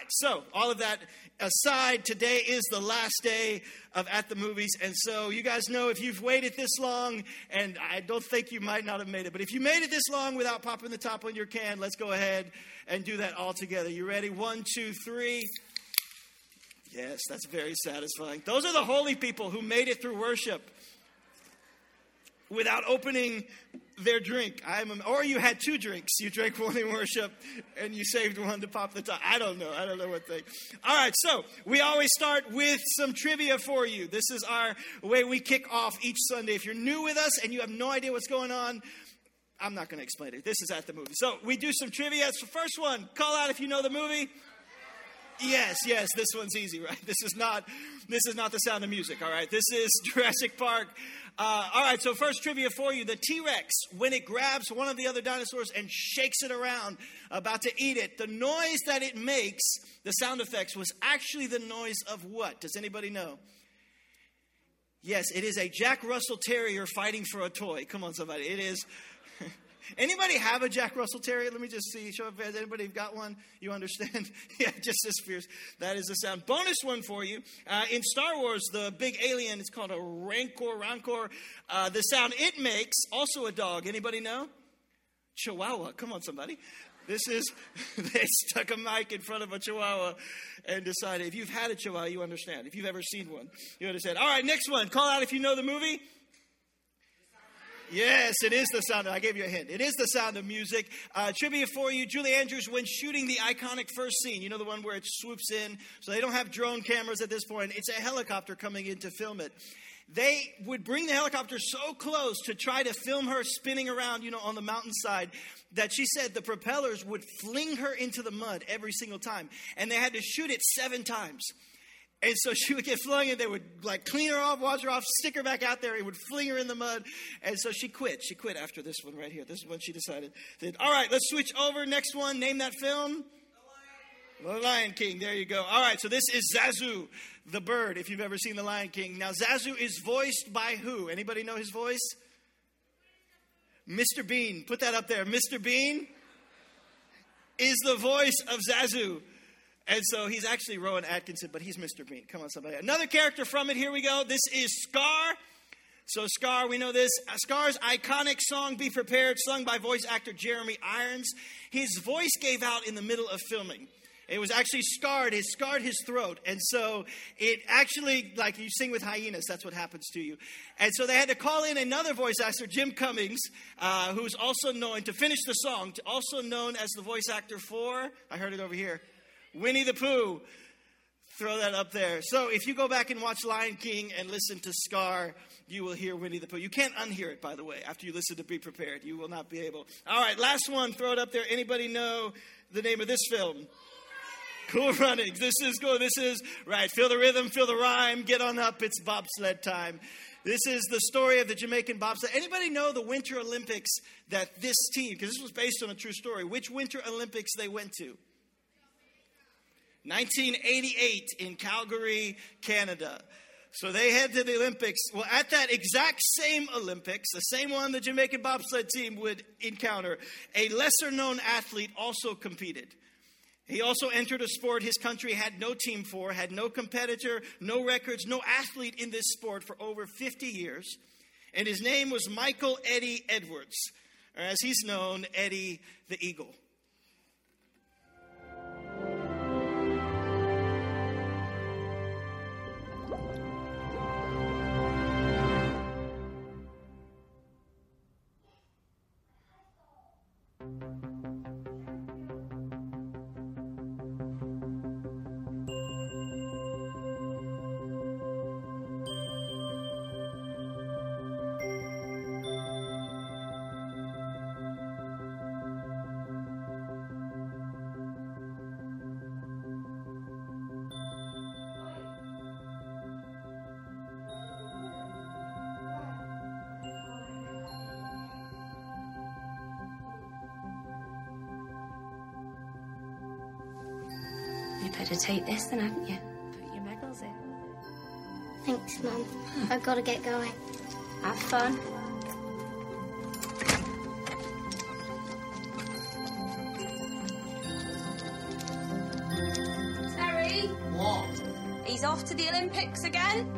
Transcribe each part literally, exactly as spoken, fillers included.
so all of that aside, today is the last day of At the Movies. And so you guys know if you've waited this long, and I don't think you might not have made it, but if you made it this long without popping the top on your can, let's go ahead and do that all together. You ready? One, two, three. Yes, that's very satisfying. Those are the holy people who made it through worship without opening their drink. I'm, or you had two drinks. You drank one in worship and you saved one to pop the top. I don't know. I don't know what thing. All right, so we always start with some trivia for you. This is our way we kick off each Sunday. If you're new with us and you have no idea what's going on, I'm not going to explain it. This is At the Movie. So we do some trivia. So first one, call out if you know the movie. Yes, yes, this one's easy, right? This is not this is not The Sound of Music, all right? This is Jurassic Park. Uh, all right, so first trivia for you. The T-Rex, when it grabs one of the other dinosaurs and shakes it around, about to eat it, the noise that it makes, the sound effects, was actually the noise of what? Does anybody know? Yes, it is a Jack Russell Terrier fighting for a toy. Come on, somebody. It is... Anybody have a Jack Russell Terrier? Let me just see. Show up. Has anybody got one? You understand? Yeah, just as fierce. That is the sound. Bonus one for you. Uh, in Star Wars, the big alien, it's called a Rancor. Rancor. Uh, the sound it makes, also a dog. Anybody know? Chihuahua. Come on, somebody. This is, they stuck a mic in front of a Chihuahua and decided, if you've had a Chihuahua, you understand. If you've ever seen one, you understand. All right, next one. Call out if you know the movie. Yes, it is The Sound of, I gave you a hint. It is The Sound of Music. Uh, trivia for you, Julie Andrews, when shooting the iconic first scene, you know the one where it swoops in, so they don't have drone cameras at this point. It's a helicopter coming in to film it. They would bring the helicopter so close to try to film her spinning around, you know, on the mountainside, that she said the propellers would fling her into the mud every single time. And they had to shoot it seven times. And so she would get flung and they would like clean her off, wash her off, stick her back out there. It would fling her in the mud. And so she quit. She quit after this one right here. This is when she decided. That, all right, let's switch over. Next one. Name that film. The Lion King. The Lion King. There you go. All right, so this is Zazu, the bird, if you've ever seen The Lion King. Now, Zazu is voiced by who? Anybody know his voice? Mister Bean. Put that up there. Mister Bean is the voice of Zazu. And so he's actually Rowan Atkinson, but he's Mister Bean. Come on, somebody. Another character from it. Here we go. This is Scar. So Scar, we know this. Scar's iconic song, Be Prepared, sung by voice actor Jeremy Irons. His voice gave out in the middle of filming. It was actually scarred. It scarred his throat. And so it actually, like you sing with hyenas, that's what happens to you. And so they had to call in another voice actor, Jim Cummings, uh, who's also known, to finish the song, also known as the voice actor for, I heard it over here, Winnie the Pooh. Throw that up there. So if you go back and watch Lion King and listen to Scar, you will hear Winnie the Pooh. You can't unhear it, by the way. After you listen to Be Prepared, you will not be able. All right, last one. Throw it up there. Anybody know the name of this film? Cool Runnings. This is cool. This is, right, feel the rhythm, feel the rhyme. Get on up. It's bobsled time. This is the story of the Jamaican bobsled. Anybody know the Winter Olympics that this team, because this was based on a true story, which Winter Olympics they went to? nineteen eighty-eight in Calgary, Canada. So they head to the Olympics. Well, at that exact same Olympics, the same one the Jamaican bobsled team would encounter, a lesser-known athlete also competed. He also entered a sport his country had no team for, had no competitor, no records, no athlete in this sport for over fifty years. And his name was Michael Eddie Edwards, or as he's known, Eddie the Eagle. You better take this then, haven't you? Put your medals in. Thanks, Mum. I've got to get going. Have fun. What? He's off to the Olympics again?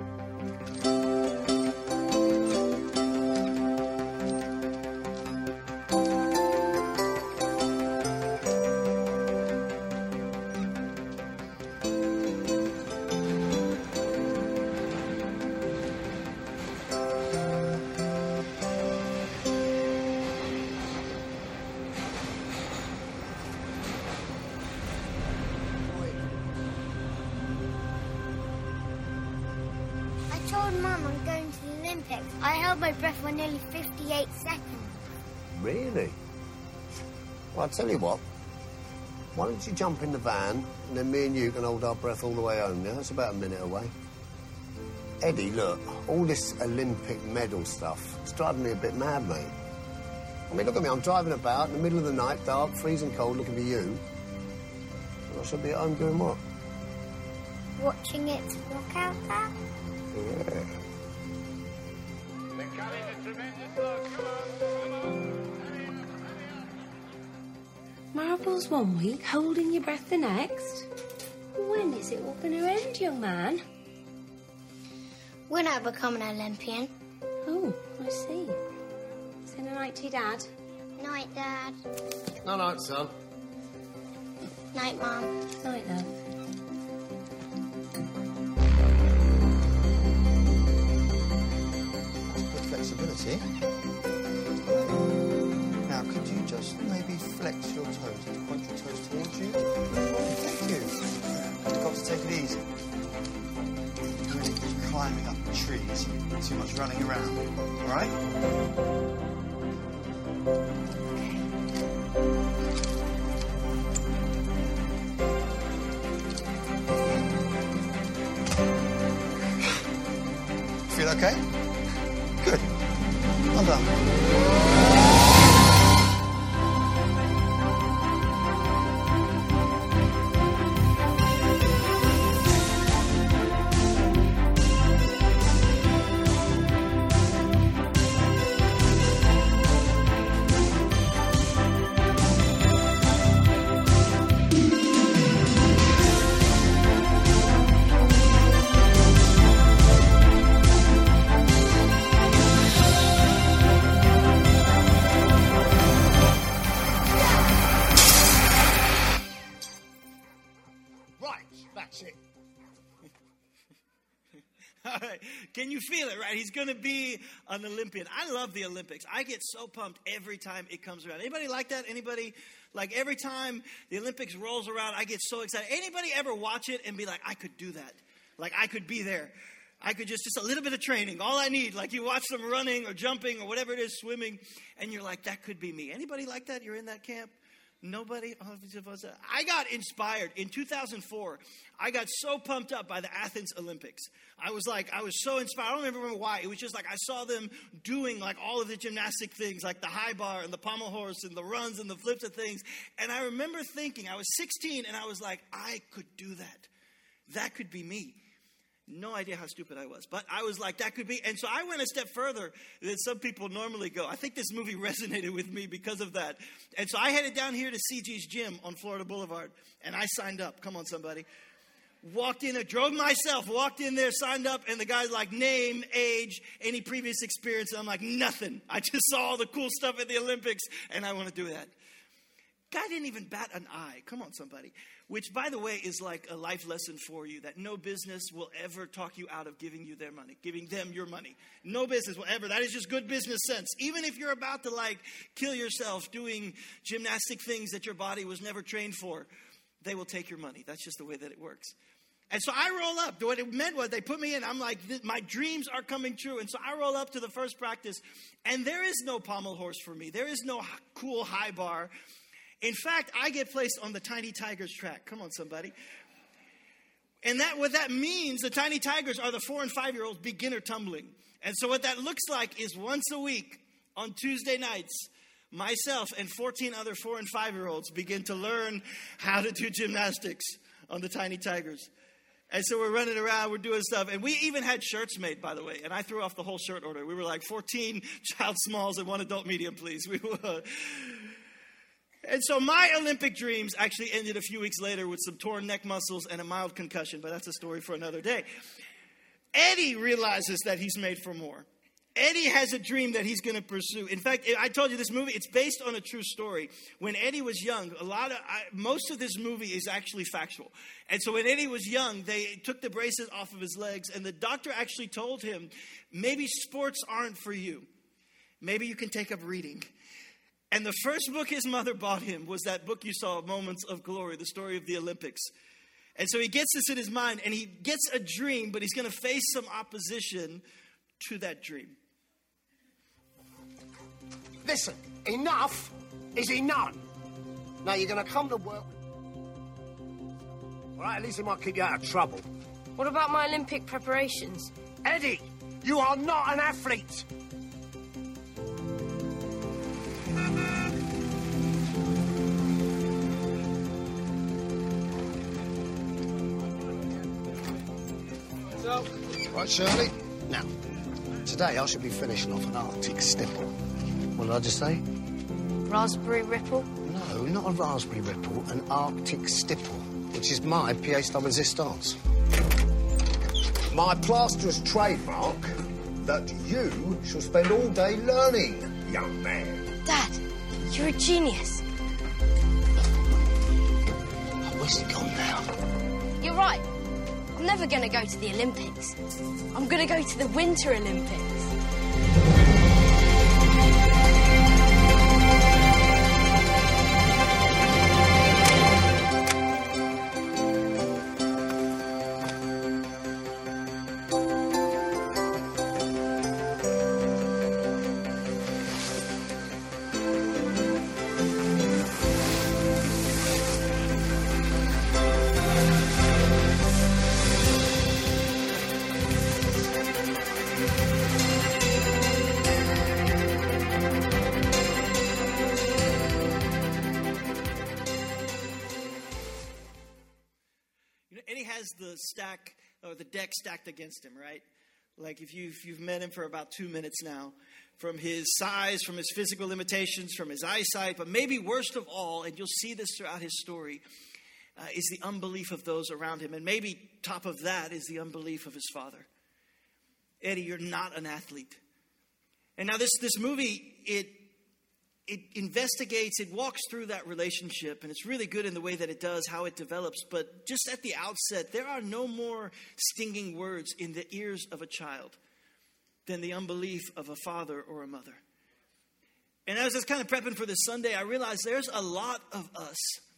I told Mum I'm going to the Olympics. I held my breath for nearly fifty-eight seconds. Really? Well, I'll tell you what. Why don't you jump in the van, and then me and you can hold our breath all the way home, yeah? That's about a minute away. Eddie, look, all this Olympic medal stuff, it's driving me a bit mad, mate. I mean, look at me, I'm driving about in the middle of the night, dark, freezing cold, looking for you. I should be at home doing what? Watching it knock out that? Yeah. They're cutting a tremendous look. Come on, come on. Marbles one week, holding your breath the next. When is it all going to end, young man? When I become an Olympian. Oh, I see. Say night to your dad. Night, Dad. No, no, son. Night, Mum. Night, love. Good flexibility. Now, could you just maybe flex your toes and point your toes towards you? Oh, thank you. You've got to take it easy. You're really climbing up trees. Too much running around. All right? Feel okay? Good. Well done. Right, that's it. All right. Can you feel it, right? He's going to be an Olympian. I love the Olympics. I get so pumped every time it comes around. Anybody like that? Anybody? Like every time the Olympics rolls around, I get so excited. Anybody ever watch it and be like, I could do that? Like I could be there. I could just, just a little bit of training. All I need, like you watch them running or jumping or whatever it is, swimming, and you're like, that could be me. Anybody like that? You're in that camp? Nobody? I got inspired. In two thousand four, I got so pumped up by the Athens Olympics. I was like, I was so inspired. I don't even remember why. It was just like I saw them doing like all of the gymnastic things, like the high bar and the pommel horse and the runs and the flips of things. And I remember thinking, I was sixteen, and I was like, I could do that. That could be me. No idea how stupid I was. But I was like, that could be. And so I went a step further than some people normally go. I think this movie resonated with me because of that. And so I headed down here to C G's gym on Florida Boulevard. And I signed up. Come on, somebody. Walked in, drove myself, walked in there, signed up. And the guy's like, name, age, any previous experience. And I'm like, nothing. I just saw all the cool stuff at the Olympics. And I want to do that. Guy didn't even bat an eye. Come on, somebody. Which, by the way, is like a life lesson for you, that no business will ever talk you out of giving you their money, giving them your money. No business will ever. That is just good business sense. Even if you're about to, like, kill yourself doing gymnastic things that your body was never trained for, they will take your money. That's just the way that it works. And so I roll up. What it meant was they put me in. I'm like, my dreams are coming true. And so I roll up to the first practice, and there is no pommel horse for me. There is no cool high bar. In fact, I get placed on the Tiny Tigers track. Come on, somebody. And that what that means, the Tiny Tigers are the four and five-year-olds beginner tumbling. And so what that looks like is once a week on Tuesday nights, myself and fourteen other four and five-year-olds begin to learn how to do gymnastics on the Tiny Tigers. And so we're running around, we're doing stuff. And we even had shirts made, by the way. And I threw off the whole shirt order. We were like fourteen child smalls and one adult medium, please. We were... And so my Olympic dreams actually ended a few weeks later with some torn neck muscles and a mild concussion, but that's a story for another day. Eddie realizes that he's made for more. Eddie has a dream that he's going to pursue. In fact, I told you this movie, it's based on a true story. When Eddie was young, a lot of I, most of this movie is actually factual. And so when Eddie was young, they took the braces off of his legs, and the doctor actually told him, maybe sports aren't for you. Maybe you can take up reading. And the first book his mother bought him was that book you saw, Moments of Glory, the story of the Olympics. And so he gets this in his mind, and he gets a dream, but he's going to face some opposition to that dream. Listen, enough is enough. Now you're going to come to work. All right, at least it might keep you out of trouble. What about my Olympic preparations? Eddie, you are not an athlete. So, Right, Shirley? Now, today I should be finishing off an Arctic stipple. What did I just say? Raspberry Ripple? No, not a raspberry ripple, an Arctic stipple, which is my pièce de résistance. My plasterer's trademark that you shall spend all day learning, young man. Dad, you're a genius. Oh, where's he gone now? You're right. I'm never going to go to the Olympics. I'm going to go to the Winter Olympics. The stack or the deck stacked against him, right? Like if you've, if you've met him for about two minutes now, from his size, from his physical limitations, from his eyesight, but maybe worst of all, and you'll see this throughout his story, uh, is the unbelief of those around him. And maybe top of that is the unbelief of his father. Eddie, you're not an athlete. And now this, this movie, it It investigates, it walks through that relationship, and it's really good in the way that it does, how it develops. But just at the outset, there are no more stinging words in the ears of a child than the unbelief of a father or a mother. And as I was kind of prepping for this Sunday, I realized there's a lot of us,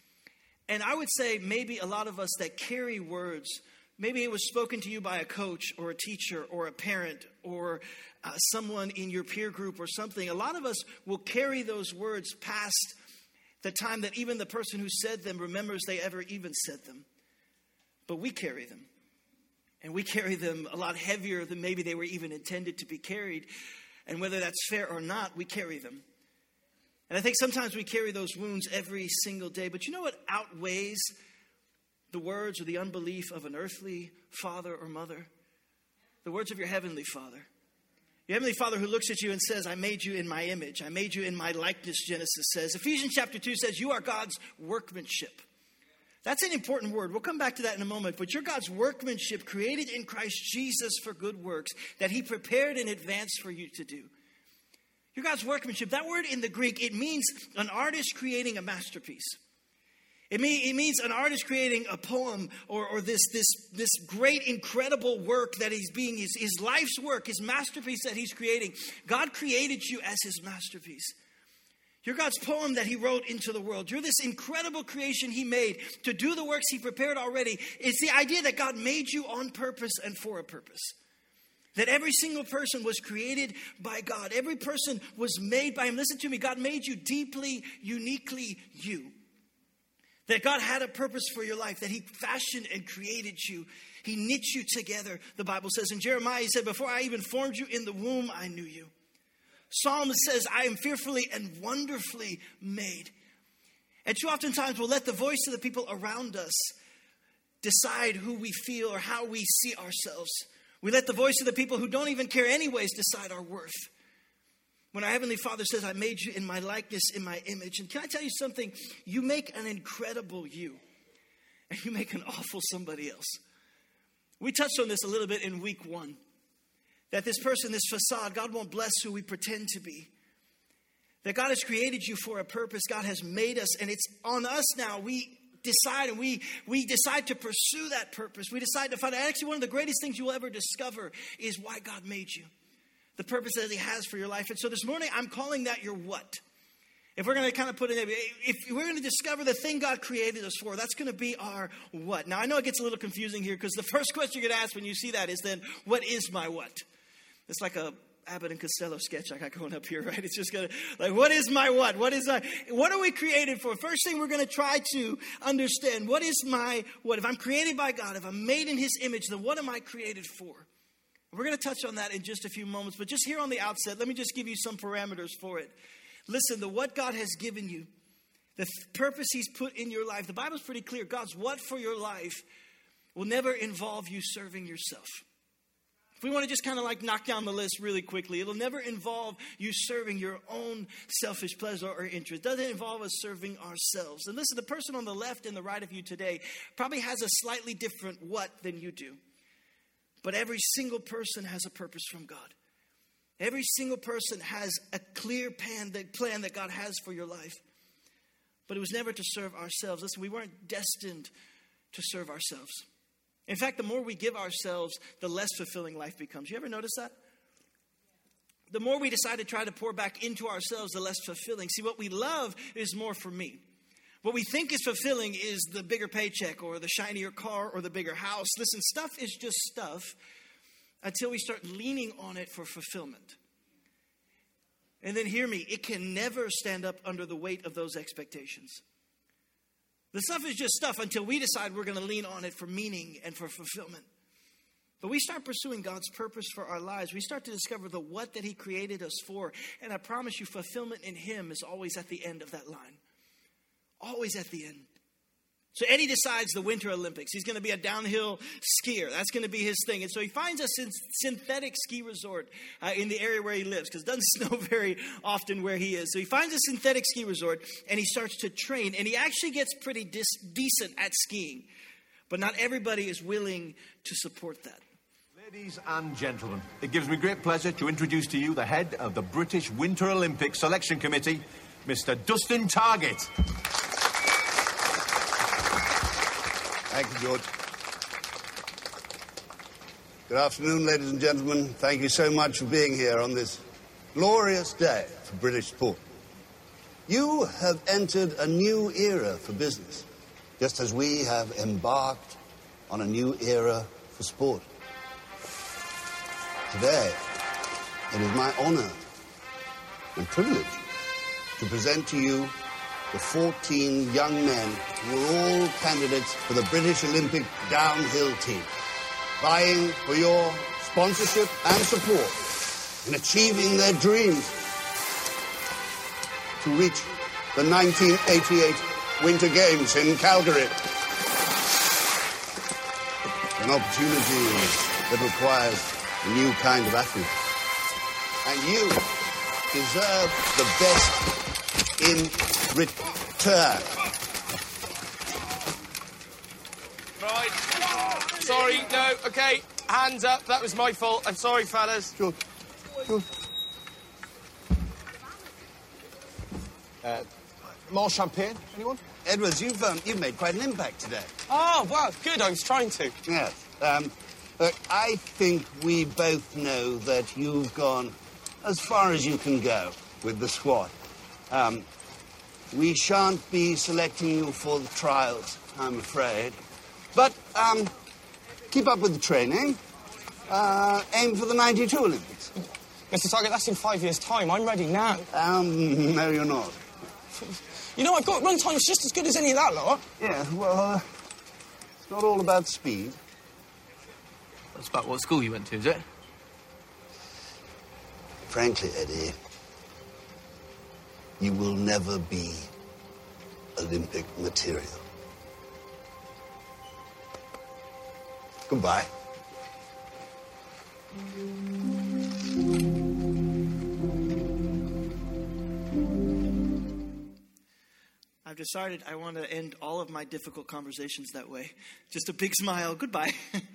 and I would say maybe a lot of us that carry words. Maybe it was spoken to you by a coach or a teacher or a parent or uh, someone in your peer group or something. A lot of us will carry those words past the time that even the person who said them remembers they ever even said them. But we carry them. And we carry them a lot heavier than maybe they were even intended to be carried. And whether that's fair or not, we carry them. And I think sometimes we carry those wounds every single day. But you know what outweighs the words or the unbelief of an earthly father or mother? The words of your heavenly Father. Your heavenly Father who looks at you and says, I made you in my image. I made you in my likeness, Genesis says. Ephesians chapter two says, you are God's workmanship. That's an important word. We'll come back to that in a moment. But you're God's workmanship created in Christ Jesus for good works that he prepared in advance for you to do. You're God's workmanship. That word in the Greek, it means an artist creating a masterpiece. It, mean, it means an artist creating a poem or, or this, this, this great, incredible work that he's being, his, his life's work, his masterpiece that he's creating. God created you as his masterpiece. You're God's poem that he wrote into the world. You're this incredible creation he made to do the works he prepared already. It's the idea that God made you on purpose and for a purpose. That every single person was created by God. Every person was made by him. Listen to me. God made you deeply, uniquely you. That God had a purpose for your life, that he fashioned and created you. He knit you together, the Bible says. In Jeremiah, he said, before I even formed you in the womb, I knew you. Psalm says, I am fearfully and wonderfully made. And too often times we'll let the voice of the people around us decide who we feel or how we see ourselves. We let the voice of the people who don't even care anyways decide our worth. When our Heavenly Father says, I made you in my likeness, in my image. And can I tell you something? You make an incredible you. And you make an awful somebody else. We touched on this a little bit in week one. That this person, this facade, God won't bless who we pretend to be. That God has created you for a purpose. God has made us. And it's on us now. We decide and we, we decide to pursue that purpose. We decide to find out. Actually, one of the greatest things you'll ever discover is why God made you. The purpose that he has for your life. And so this morning, I'm calling that your what. If we're going to kind of put it in, if we're going to discover the thing God created us for, that's going to be our what. Now, I know it gets a little confusing here because the first question you're going to ask when you see that is then, what is my what? It's like a Abbott and Costello sketch I got going up here, right? It's just going to, like, what is my what? What is I, what are we created for? First thing we're going to try to understand, what is my what? If I'm created by God, if I'm made in his image, then what am I created for? We're going to touch on that in just a few moments. But just here on the outset, let me just give you some parameters for it. Listen, the what God has given you, the th- purpose he's put in your life, the Bible's pretty clear. God's what for your life will never involve you serving yourself. If we want to just kind of like knock down the list really quickly, it'll never involve you serving your own selfish pleasure or interest. It doesn't involve us serving ourselves. And listen, the person on the left and the right of you today probably has a slightly different what than you do. But every single person has a purpose from God. Every single person has a clear plan that, plan that God has for your life. But it was never to serve ourselves. Listen, we weren't destined to serve ourselves. In fact, the more we give ourselves, the less fulfilling life becomes. You ever notice that? The more we decide to try to pour back into ourselves, the less fulfilling. See, what we love is more for me. What we think is fulfilling is the bigger paycheck or the shinier car or the bigger house. Listen, stuff is just stuff until we start leaning on it for fulfillment. And then hear me, it can never stand up under the weight of those expectations. The stuff is just stuff until we decide we're going to lean on it for meaning and for fulfillment. But we start pursuing God's purpose for our lives. We start to discover the what that he created us for. And I promise you, fulfillment in him is always at the end of that line. Always at the end. So Eddie decides the Winter Olympics. He's going to be a downhill skier. That's going to be his thing. And so he finds a synthetic ski resort uh, in the area where he lives because it doesn't snow very often where he is. So he finds a synthetic ski resort and he starts to train. And he actually gets pretty dis- decent at skiing. But not everybody is willing to support that. Ladies and gentlemen, it gives me great pleasure to introduce to you the head of the British Winter Olympic Selection Committee, Mister Dustin Targett. Thank you, George. Good afternoon, ladies and gentlemen. Thank you so much for being here on this glorious day for British sport. You have entered a new era for business, just as we have embarked on a new era for sport. Today, it is my honor and privilege to present to you the fourteen young men who are all candidates for the British Olympic downhill team, vying for your sponsorship and support in achieving their dreams to reach the nineteen eighty-eight Winter Games in Calgary. An opportunity that requires a new kind of athlete. And you deserve the best in return. Right. Sorry, no, okay. Hands up. That was my fault. I'm sorry, fellas. Sure. Sure. Uh, more champagne, anyone? Edwards, you've, um, you've made quite an impact today. Oh, well, good. I was trying to. Yes. Um, look, I think we both know that you've gone as far as you can go with the squad. Um, we shan't be selecting you for the trials, I'm afraid. But um, keep up with the training. Uh, aim for the ninety-two Olympics. Mister Targett, that's in five years' time. I'm ready now. Um, no, you're not. You know, I've got run times just as good as any of that lot. Yeah, well, uh, it's not all about speed. That's about what school you went to, is it? Frankly, Eddie, you will never be Olympic material. Goodbye. decided I want to end all of my difficult conversations that way. Just a big smile. Goodbye.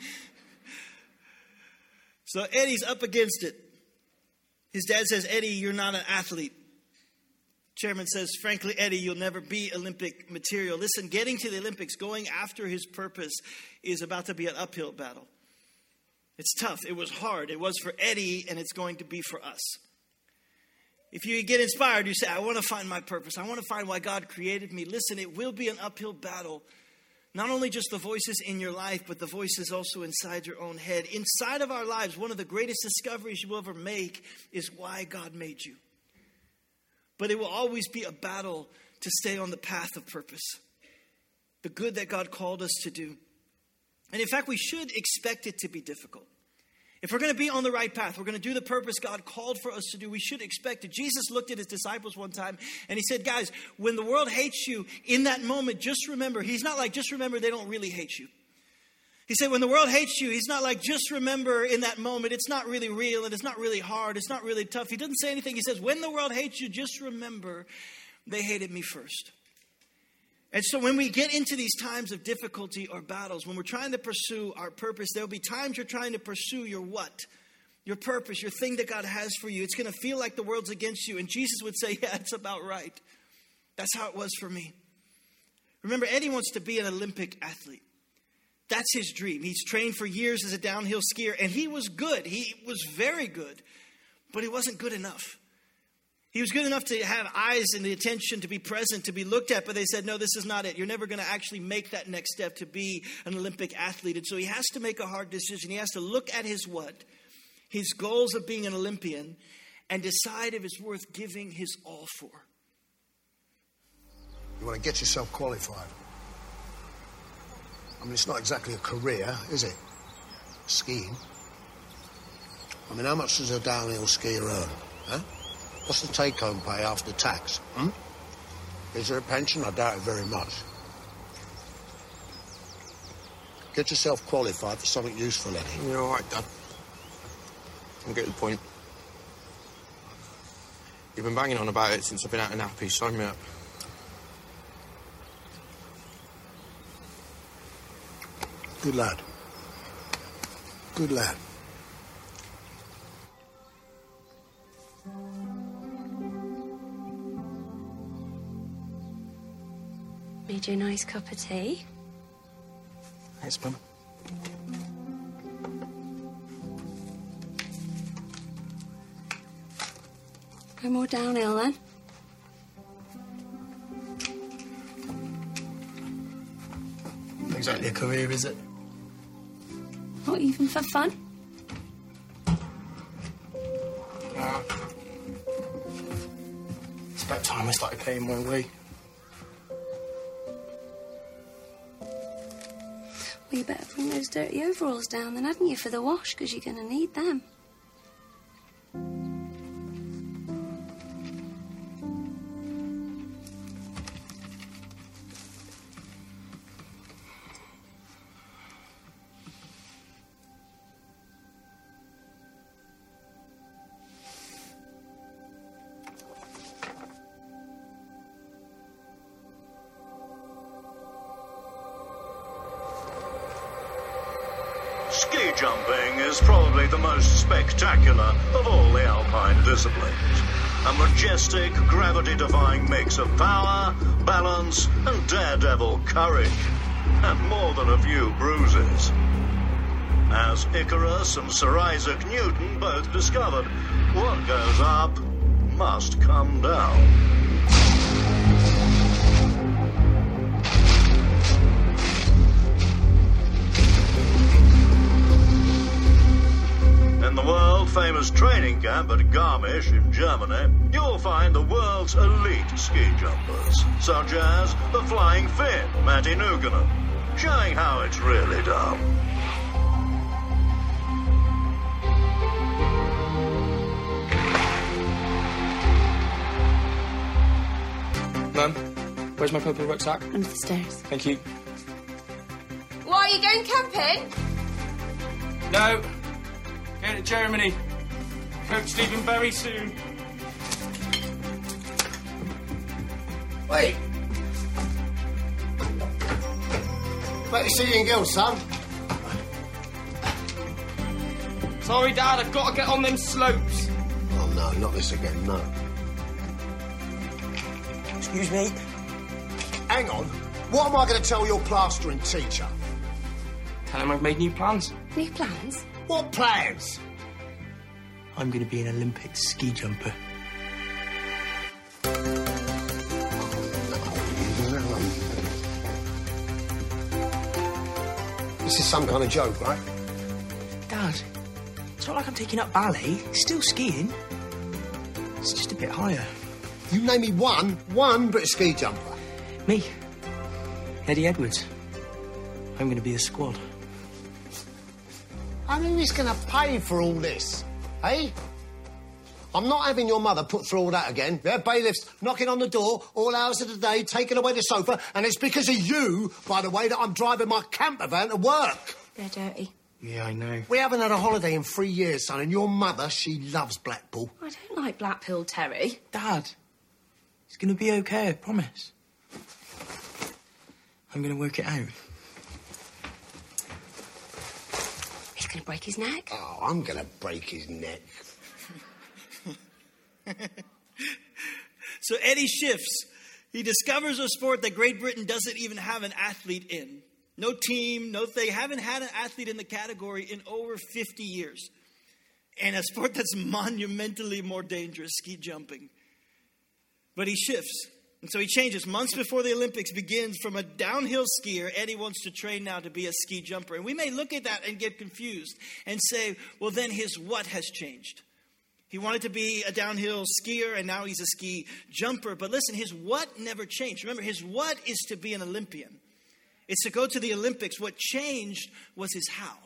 So Eddie's up against it. His dad says, Eddie, you're not an athlete. Chairman says, frankly, Eddie, you'll never be Olympic material. Listen, getting to the Olympics, going after his purpose is about to be an uphill battle. It's tough. It was hard. It was for Eddie, and it's going to be for us. If you get inspired, you say, I want to find my purpose. I want to find why God created me. Listen, it will be an uphill battle. Not only just the voices in your life, but the voices also inside your own head. Inside of our lives, one of the greatest discoveries you will ever make is why God made you. But it will always be a battle to stay on the path of purpose. The good that God called us to do. And in fact, we should expect it to be difficult. If we're going to be on the right path, we're going to do the purpose God called for us to do, we should expect it. Jesus looked at his disciples one time and he said, guys, when the world hates you, in that moment, just remember, he's not like, just remember they don't really hate you. He said, when the world hates you, he's not like, just remember in that moment, it's not really real and it's not really hard, it's not really tough. He doesn't say anything. He says, when the world hates you, just remember they hated me first. And so when we get into these times of difficulty or battles, when we're trying to pursue our purpose, there'll be times you're trying to pursue your what? Your purpose, your thing that God has for you. It's going to feel like the world's against you. And Jesus would say, yeah, it's about right. That's how it was for me. Remember, Eddie wants to be an Olympic athlete. That's his dream. He's trained for years as a downhill skier, and he was good. He was very good, but he wasn't good enough. He was good enough to have eyes and the attention to be present, to be looked at, but they said, no, this is not it. You're never going to actually make that next step to be an Olympic athlete. And so he has to make a hard decision. He has to look at his what? His goals of being an Olympian and decide if it's worth giving his all for. You want to get yourself qualified. I mean, it's not exactly a career, is it? Skiing. I mean, how much does a downhill skier earn? Huh? What's the take-home pay after tax? Hmm? Is there a pension? I doubt it very much. Get yourself qualified for something useful, Eddie. You're all right, Dad. I get the point. You've been banging on about it since I've been out of nappy. Sign me up. Good lad. Good lad. Made you a nice cup of tea. Thanks, Mum. Go more downhill then. Not exactly a career, is it? Not even for fun. Nah. It's about time I started paying my way. Well, you better bring those dirty overalls down then, hadn't you, for the wash, because you're going to need them. Ski jumping is probably the most spectacular of all the alpine disciplines. A majestic, gravity-defying mix of power, balance, and daredevil courage. And more than a few bruises. As Icarus and Sir Isaac Newton both discovered, what goes up must come down. In the world-famous training camp at Garmisch in Germany, you'll find the world's elite ski jumpers, such as the Flying Finn, Matti Nuukkonen, showing how it's really done. Mum, where's my purple rucksack? Under the stairs. Thank you. Why, are you going camping? No. Going to Germany. Coach leaving very soon. Wait. Better see you in girls, son. Sorry, Dad, I've got to get on them slopes. Oh, no, not this again, no. Excuse me. Hang on. What am I going to tell your plastering teacher? Tell him I've made new plans. New plans? What plans? I'm going to be an Olympic ski jumper. This is some kind of joke, right? Dad, it's not like I'm taking up ballet. It's still skiing. It's just a bit higher. You name me one, one British ski jumper. Me. Eddie Edwards. I'm going to be a squad. I mean, who's going to pay for all this, eh? I'm not having your mother put through all that again. There are bailiffs knocking on the door all hours of the day, taking away the sofa, and it's because of you, by the way, that I'm driving my camper van to work. They're dirty. Yeah, I know. We haven't had a holiday in three years, son, and your mother, she loves Blackpool. I don't like Blackpool, Terry. Dad, it's going to be OK, I promise. I'm going to work it out. He's going to break his neck. Oh, I'm going to break his neck. So Eddie shifts. He discovers a sport that Great Britain doesn't even have an athlete in. No team, no, they haven't had an athlete in the category in over fifty years. And a sport that's monumentally more dangerous, ski jumping. But he shifts. And so he changes. Months before the Olympics begins, from a downhill skier, Eddie wants to train now to be a ski jumper. And we may look at that and get confused and say, well, then his what has changed? He wanted to be a downhill skier, and now he's a ski jumper. But listen, his what never changed. Remember, his what is to be an Olympian. It's to go to the Olympics. What changed was his how.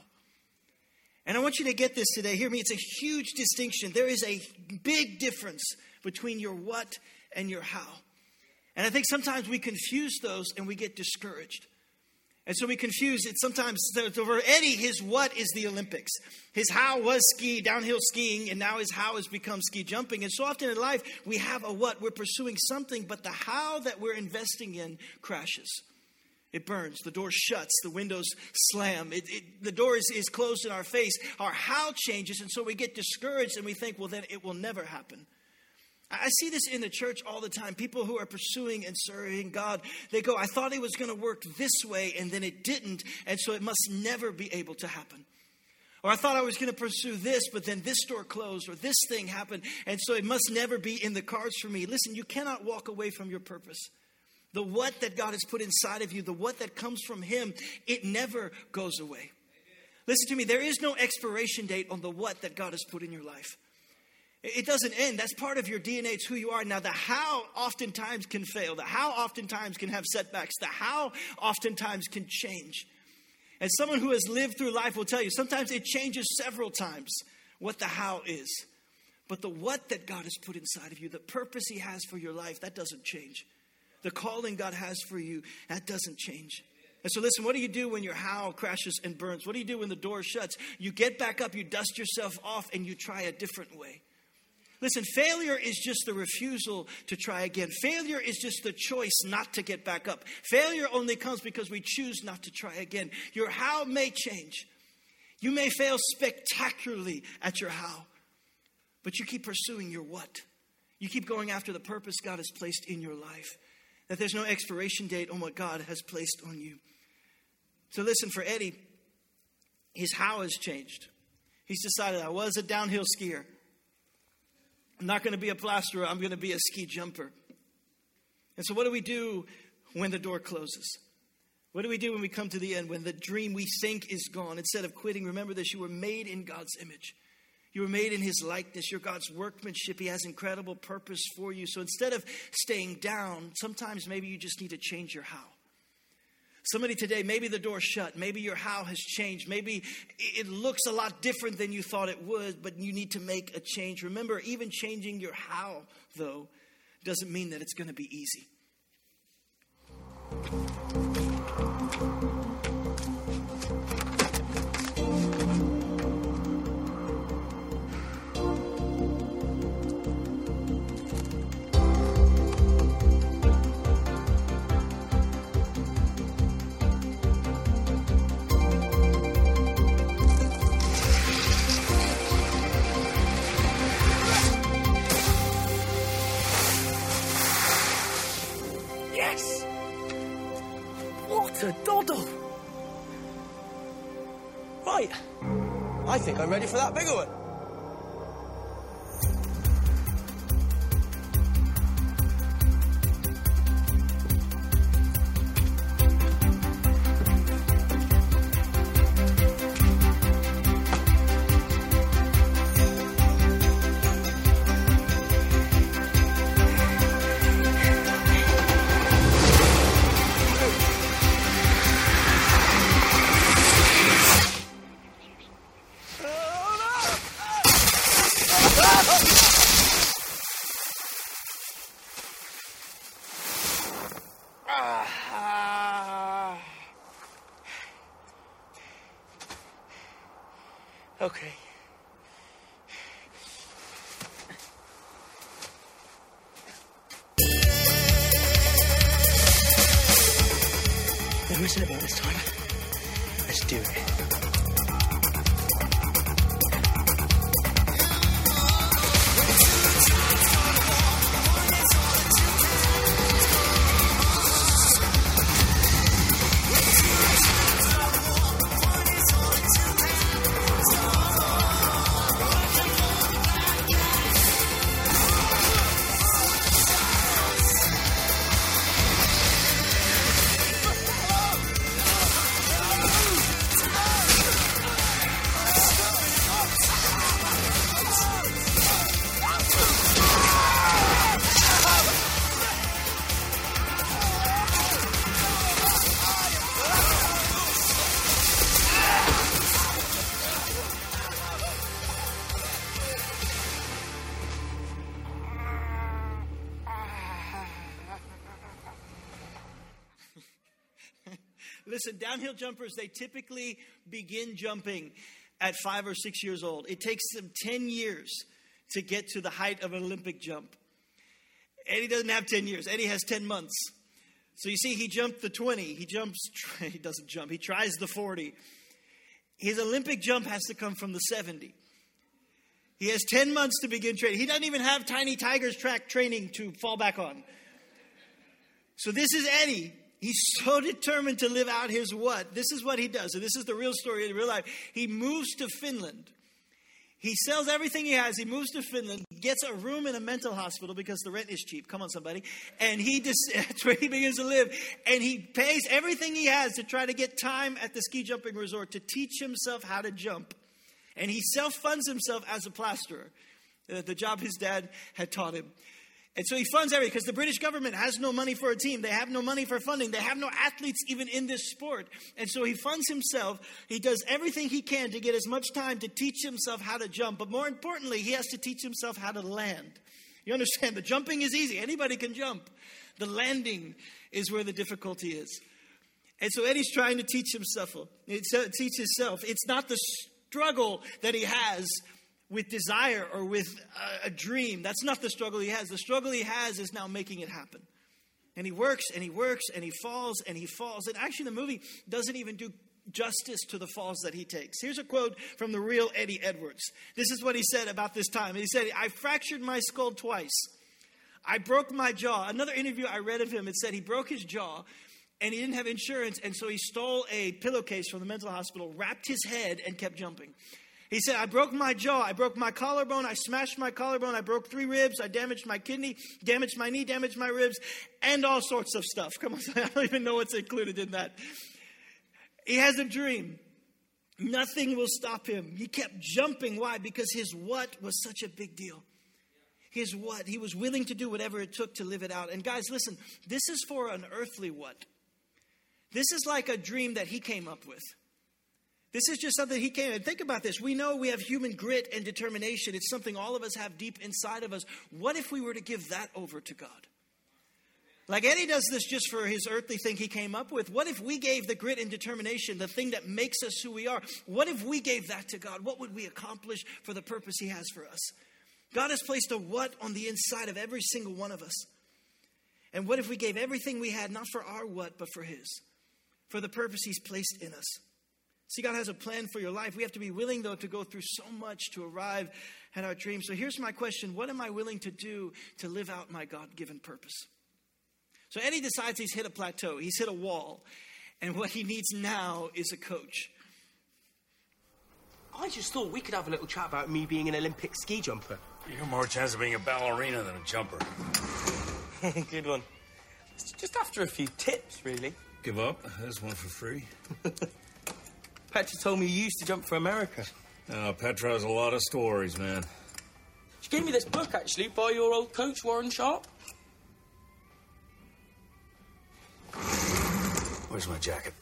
And I want you to get this today. Hear me, it's a huge distinction. There is a big difference between your what and your how. And I think sometimes we confuse those and we get discouraged. And so we confuse it sometimes. For Eddie, his what is the Olympics. His how was ski, downhill skiing, and now his how has become ski jumping. And so often in life, we have a what. We're pursuing something, but the how that we're investing in crashes. It burns. The door shuts. The windows slam. It, it, the door is, is closed in our face. Our how changes, and so we get discouraged and we think, well, then it will never happen. I see this in the church all the time. People who are pursuing and serving God, they go, I thought it was going to work this way, and then it didn't, and so it must never be able to happen. Or I thought I was going to pursue this, but then this door closed, or this thing happened, and so it must never be in the cards for me. Listen, you cannot walk away from your purpose. The what that God has put inside of you, the what that comes from Him, it never goes away. Listen to me, there is no expiration date on the what that God has put in your life. It doesn't end. That's part of your D N A. It's who you are. Now, the how oftentimes can fail. The how oftentimes can have setbacks. The how oftentimes can change. And someone who has lived through life will tell you, sometimes it changes several times what the how is. But the what that God has put inside of you, the purpose He has for your life, that doesn't change. The calling God has for you, that doesn't change. And so listen, what do you do when your how crashes and burns? What do you do when the door shuts? You get back up, you dust yourself off, and you try a different way. Listen, failure is just the refusal to try again. Failure is just the choice not to get back up. Failure only comes because we choose not to try again. Your how may change. You may fail spectacularly at your how, but you keep pursuing your what. You keep going after the purpose God has placed in your life. That there's no expiration date on what God has placed on you. So listen, for Eddie, his how has changed. He's decided, I was a downhill skier. I'm not going to be a plasterer. I'm going to be a ski jumper. And so what do we do when the door closes? What do we do when we come to the end, when the dream we think is gone? Instead of quitting, remember this, you were made in God's image. You were made in His likeness. You're God's workmanship. He has incredible purpose for you. So instead of staying down, sometimes maybe you just need to change your how. Somebody today, maybe the door's shut. Maybe your how has changed. Maybe it looks a lot different than you thought it would, but you need to make a change. Remember, even changing your how, though, doesn't mean that it's going to be easy. Right. I think I'm ready for that bigger one. Okay. No messing about this time. Let's do it. Listen, downhill jumpers, they typically begin jumping at five or six years old. It takes them ten years to get to the height of an Olympic jump. Eddie doesn't have ten years. Eddie has ten months. So you see, he jumped the twenty. He jumps, he doesn't jump. He tries the forty. His Olympic jump has to come from the seventy. He has ten months to begin training. He doesn't even have Tiny Tiger's track training to fall back on. So this is Eddie. He's so determined to live out his what? This is what he does. So this is the real story of real life. He moves to Finland. He sells everything he has. He moves to Finland, gets a room in a mental hospital because the rent is cheap. Come on, somebody. And he just, that's where he begins to live. And he pays everything he has to try to get time at the ski jumping resort to teach himself how to jump. And he self-funds himself as a plasterer, the job his dad had taught him. And so he funds everything because the British government has no money for a team. They have no money for funding. They have no athletes even in this sport. And so he funds himself. He does everything he can to get as much time to teach himself how to jump. But more importantly, he has to teach himself how to land. You understand? The jumping is easy. Anybody can jump. The landing is where the difficulty is. And so Eddie's trying to teach himself. Teach himself. It's not the struggle that he has with desire or with a, a dream. That's not the struggle he has. The struggle he has is now making it happen. And he works and he works and he falls and he falls. And actually the movie doesn't even do justice to the falls that he takes. Here's a quote from the real Eddie Edwards. This is what he said about this time. He said, "I fractured my skull twice. I broke my jaw." Another interview I read of him, it said he broke his jaw and he didn't have insurance. And so he stole a pillowcase from the mental hospital, wrapped his head and kept jumping. He said, "I broke my jaw, I broke my collarbone, I smashed my collarbone, I broke three ribs, I damaged my kidney, damaged my knee, damaged my ribs, and all sorts of stuff." Come on, I don't even know what's included in that. He has a dream. Nothing will stop him. He kept jumping. Why? Because his what was such a big deal. His what? He was willing to do whatever it took to live it out. And guys, listen, this is for an earthly what. This is like a dream that he came up with. This is just something he came, and think about this. We know we have human grit and determination. It's something all of us have deep inside of us. What if we were to give that over to God? Like Eddie does this just for his earthly thing he came up with. What if we gave the grit and determination, the thing that makes us who we are, what if we gave that to God? What would we accomplish for the purpose he has for us? God has placed a what on the inside of every single one of us. And what if we gave everything we had, not for our what, but for his, for the purpose he's placed in us? See, God has a plan for your life. We have to be willing, though, to go through so much to arrive at our dreams. So here's my question. What am I willing to do to live out my God-given purpose? So Eddie decides he's hit a plateau. He's hit a wall. And what he needs now is a coach. I just thought we could have a little chat about me being an Olympic ski jumper. You're more chance of being a ballerina than a jumper. Good one. Just after a few tips, really. Give up? There's one for free. Petra told me you used to jump for America. Oh, Petra has a lot of stories, man. She gave me this book, actually, by your old coach, Warren Sharp. Where's my jacket?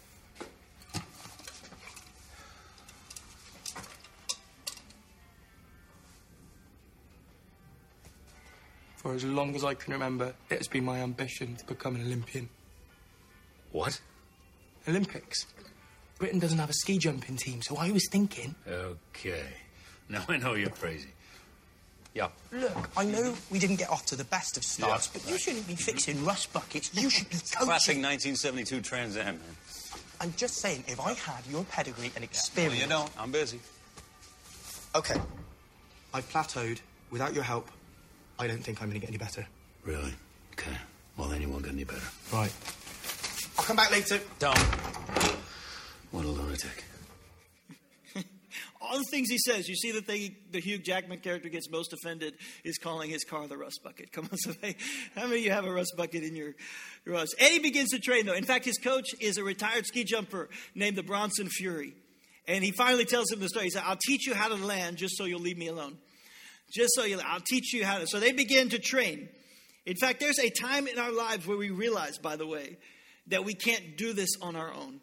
For as long as I can remember, it has been my ambition to become an Olympian. What? Olympics. Britain doesn't have a ski jumping team, so I was thinking... Okay. Now I know you're crazy. Yeah. Look, I know we didn't get off to the best of starts, yeah, but you shouldn't be fixing rust buckets. You should be coaching. Classic nineteen seventy-two Trans Am, man. I'm just saying, if I had your pedigree and experience... Well, you don't. I'm busy. OK. I've plateaued. Without your help, I don't think I'm going to get any better. Really? Okay. Well, then you won't get any better. Right. I'll come back later. Don't. What a lunatic. All the things he says, you see that they, the Hugh Jackman character gets most offended is calling his car the rust bucket. Come on, somebody. How many of you have a rust bucket in your rust? Eddie begins to train, though. In fact, his coach is a retired ski jumper named the Bronson Fury. And he finally tells him the story. He said, I'll teach you how to land just so you'll leave me alone. Just so you, I'll teach you how to. So they begin to train. In fact, there's a time in our lives where we realize, by the way, that we can't do this on our own.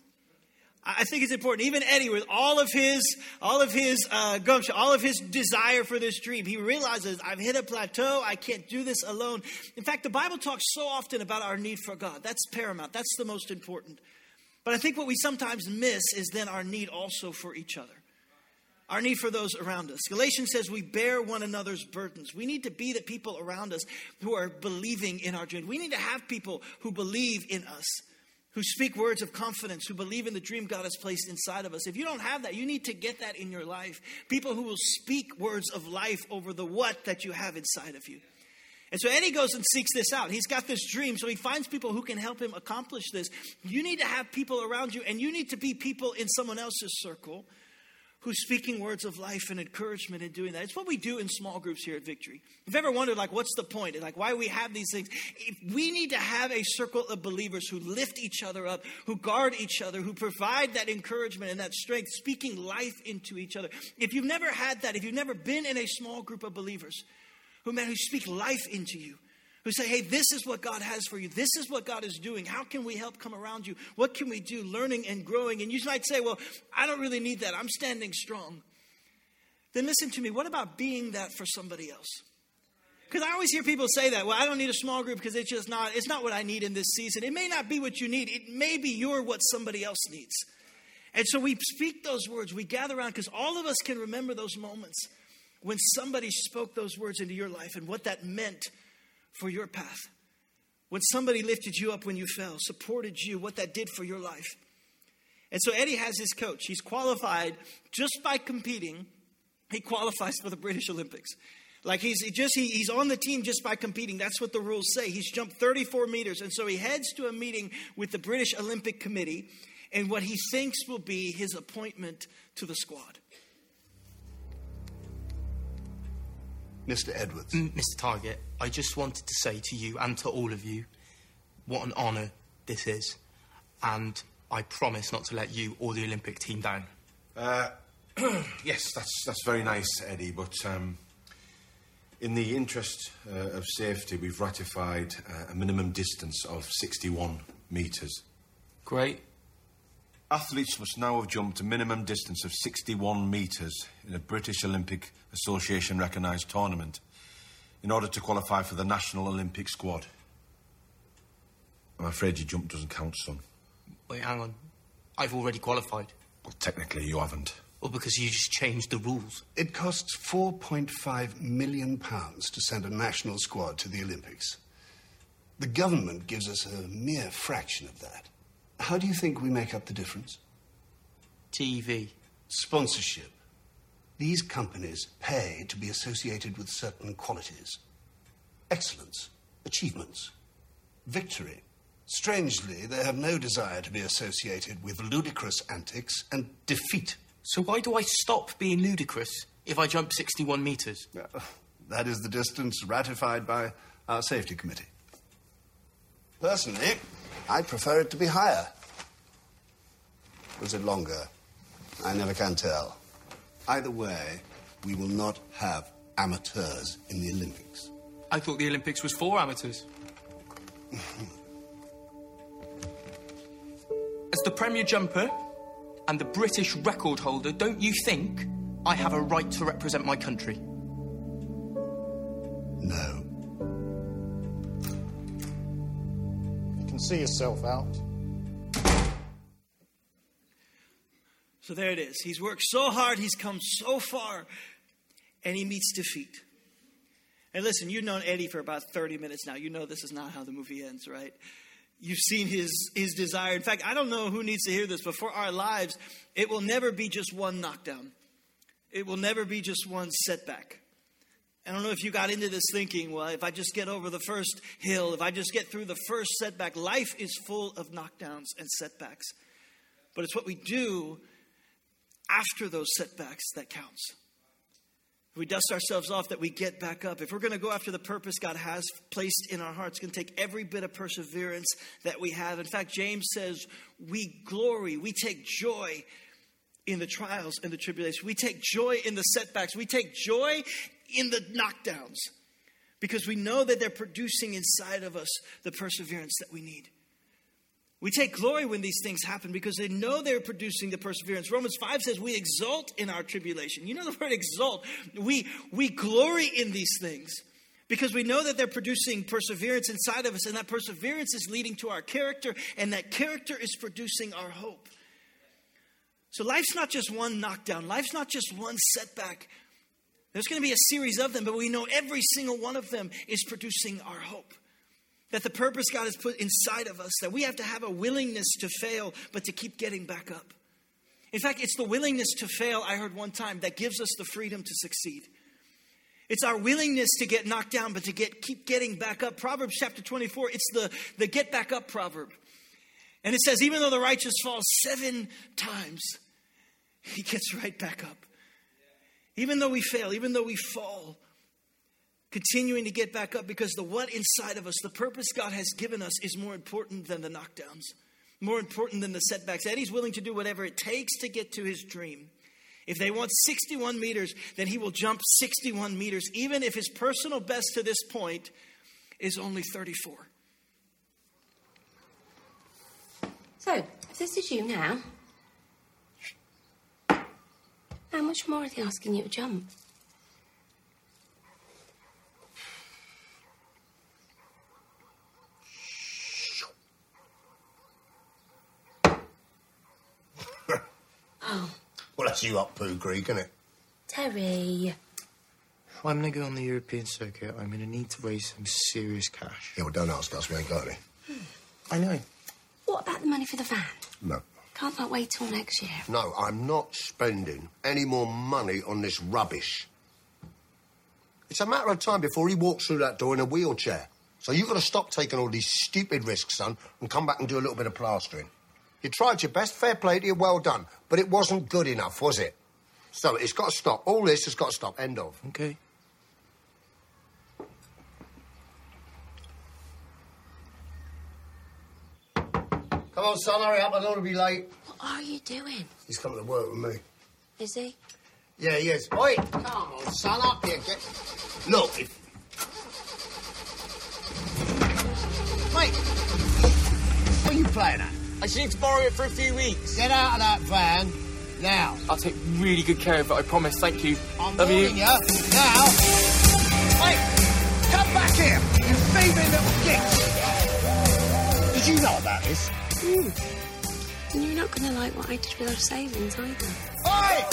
I think it's important. Even Eddie, with all of his, all of his uh, gumption, all of his desire for this dream, he realizes, I've hit a plateau. I can't do this alone. In fact, the Bible talks so often about our need for God. That's paramount. That's the most important. But I think what we sometimes miss is then our need also for each other. Our need for those around us. Galatians says we bear one another's burdens. We need to be the people around us who are believing in our dream. We need to have people who believe in us, who speak words of confidence, who believe in the dream God has placed inside of us. If you don't have that, you need to get that in your life. People who will speak words of life over the what that you have inside of you. And so Eddie goes and seeks this out. He's got this dream, so he finds people who can help him accomplish this. You need to have people around you, and you need to be people in someone else's circle who's speaking words of life and encouragement in doing that. It's what we do in small groups here at Victory. If you've ever wondered, like, what's the point? Like, why we have these things? If we need to have a circle of believers who lift each other up, who guard each other, who provide that encouragement and that strength, speaking life into each other. If you've never had that, if you've never been in a small group of believers who, man, who speak life into you, who say, hey, this is what God has for you. This is what God is doing. How can we help come around you? What can we do? Learning and growing. And you might say, well, I don't really need that. I'm standing strong. Then listen to me. What about being that for somebody else? Because I always hear people say that. Well, I don't need a small group because it's just not, it's not what I need in this season. It may not be what you need. It may be you're what somebody else needs. And so we speak those words. We gather around because all of us can remember those moments when somebody spoke those words into your life and what that meant for your path. When somebody lifted you up when you fell, supported you, what that did for your life. And so Eddie has his coach. He's qualified just by competing. He qualifies for the British Olympics. Like he's he just he, he's on the team just by competing. That's what the rules say. He's jumped thirty-four meters. And so he heads to a meeting with the British Olympic Committee and what he thinks will be his appointment to the squad. Mister Edwards. Mm, Mister Target, I just wanted to say to you and to all of you what an honour this is. And I promise not to let you or the Olympic team down. Uh, yes, that's that's very nice, Eddie, but um, in the interest uh, of safety, we've ratified uh, a minimum distance of sixty-one metres. Great. Athletes must now have jumped a minimum distance of sixty-one metres in a British Olympic Association recognised tournament in order to qualify for the National Olympic squad. I'm afraid your jump doesn't count, son. Wait, hang on. I've already qualified. Well, technically you haven't. Well, because you just changed the rules. It costs four point five million pounds to send a national squad to the Olympics. The government gives us a mere fraction of that. How do you think we make up the difference? T V. Sponsorship. These companies pay to be associated with certain qualities. Excellence. Achievements. Victory. Strangely, they have no desire to be associated with ludicrous antics and defeat. So why do I stop being ludicrous if I jump sixty-one metres? Uh, that is the distance ratified by our safety committee. Personally, I prefer it to be higher. Was it longer? I never can tell. Either way, we will not have amateurs in the Olympics. I thought the Olympics was for amateurs. As the Premier Jumper and the British record holder, don't you think I have a right to represent my country? No. You can see yourself out. So there it is. He's worked so hard, he's come so far, and he meets defeat. And listen, you've known Eddie for about thirty minutes now. You know this is not how the movie ends, right? You've seen his, his desire. In fact, I don't know who needs to hear this, but for our lives, it will never be just one knockdown. It will never be just one setback. I don't know if you got into this thinking, well, if I just get over the first hill, if I just get through the first setback, life is full of knockdowns and setbacks. But it's what we do after those setbacks that counts. If we dust ourselves off, that we get back up. If we're going to go after the purpose God has placed in our hearts, it's going to take every bit of perseverance that we have. In fact, James says we glory, we take joy in the trials and the tribulations. We take joy in the setbacks. We take joy in the knockdowns because we know that they're producing inside of us the perseverance that we need. We take glory when these things happen because they know they're producing the perseverance. Romans five says we exult in our tribulation. You know the word exult. We, we glory in these things because we know that they're producing perseverance inside of us, and that perseverance is leading to our character, and that character is producing our hope. So life's not just one knockdown. Life's not just one setback. There's going to be a series of them, but we know every single one of them is producing our hope. That the purpose God has put inside of us, that we have to have a willingness to fail, but to keep getting back up. In fact, it's the willingness to fail, I heard one time, that gives us the freedom to succeed. It's our willingness to get knocked down, but to get keep getting back up. Proverbs chapter twenty-four, it's the, the get back up proverb. And it says, even though the righteous falls seven times, he gets right back up. Even though we fail, even though we fall, continuing to get back up, because the what inside of us, the purpose God has given us, is more important than the knockdowns, more important than the setbacks. Eddie's willing to do whatever it takes to get to his dream. If they want sixty-one meters, then he will jump sixty-one meters, even if his personal best to this point is only thirty-four. So, if this is you now, how much more are they asking you to jump? Oh. Well, that's you up Pooh Creek, isn't it? Terry. If I'm going to go on the European circuit, I'm going to need to raise some serious cash. Yeah, well, don't ask us. We ain't got any. Hmm. I know. What about the money for the van? No. Can't that wait till next year? No, I'm not spending any more money on this rubbish. It's a matter of time before he walks through that door in a wheelchair. So you've got to stop taking all these stupid risks, son, and come back and do a little bit of plastering. You tried your best, fair play to you, well done. But it wasn't good enough, was it? So it's got to stop. All this has got to stop. End of. Okay. Come on, son, hurry up. I don't want to be late. What are you doing? He's coming to work with me. Is he? Yeah, he is. Oi, come on, son, up here. Get... Look, if... Mate, what are you playing at? I just need to borrow it for a few weeks. Get out of that van now. I'll take really good care of it, I promise. Thank you. I'm Love you. warning you. Now. Wait, come back here, you thieving little git. Did you know about this? Mm. And you're not going to like what I did with our savings either. Oi!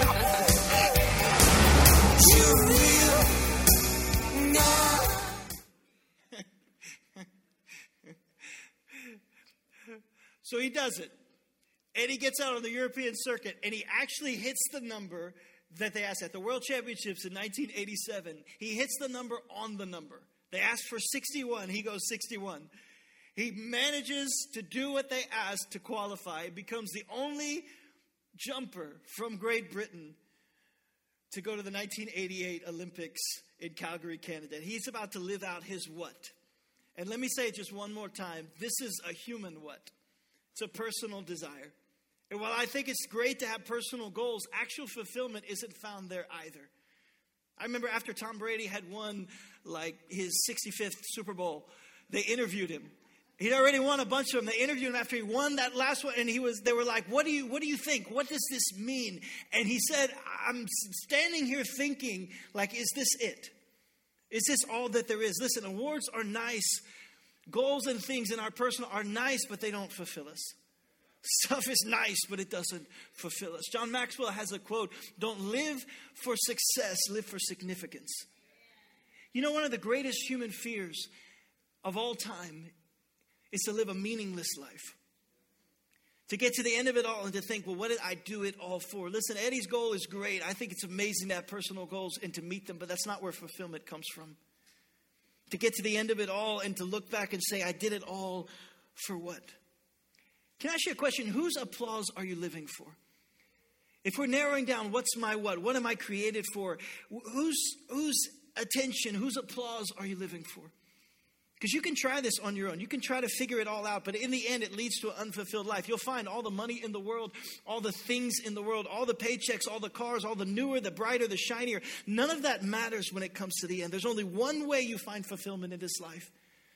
You will know. So he does it. And he gets out on the European circuit, and he actually hits the number that they asked at the World Championships in nineteen eighty-seven. He hits the number on the number. They asked for sixty-one. He goes sixty-one. He manages to do what they asked to qualify. He becomes the only jumper from Great Britain to go to the nineteen eighty-eight Olympics in Calgary, Canada. He's about to live out his what? And let me say it just one more time. This is a human what? It's a personal desire. And while I think it's great to have personal goals, actual fulfillment isn't found there either. I remember after Tom Brady had won like his sixty-fifth Super Bowl, they interviewed him. He'd already won a bunch of them. They interviewed him after he won that last one, and he was. They were like, "What do you? What do you think? What does this mean?" And he said, "I'm standing here thinking, like, is this it? Is this all that there is?" Listen, awards are nice. Goals and things in our personal are nice, but they don't fulfill us. Stuff is nice, but it doesn't fulfill us. John Maxwell has a quote: "Don't live for success, live for significance." You know, one of the greatest human fears of all time is to live a meaningless life. To get to the end of it all and to think, well, what did I do it all for? Listen, Eddie's goal is great. I think it's amazing to have personal goals and to meet them, but that's not where fulfillment comes from. To get to the end of it all and to look back and say, I did it all for what? Can I ask you a question? Whose applause are you living for? If we're narrowing down, what's my what? What am I created for? Whose, whose attention, whose applause are you living for? Because you can try this on your own. You can try to figure it all out. But in the end, it leads to an unfulfilled life. You'll find all the money in the world, all the things in the world, all the paychecks, all the cars, all the newer, the brighter, the shinier. None of that matters when it comes to the end. There's only one way you find fulfillment in this life.